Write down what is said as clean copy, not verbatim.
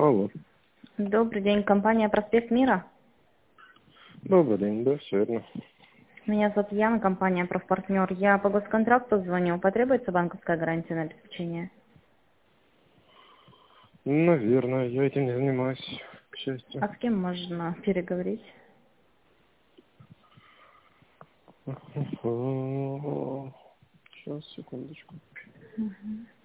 Алло. Добрый день, компания «Проспект Мира». Добрый день, да, все верно. Меня зовут Яна, компания «Профпартнер». Я по госконтракту звоню. Потребуется банковская гарантия на обеспечение? Наверное, я этим не занимаюсь, к счастью. А с кем можно переговорить? Сейчас, секундочку.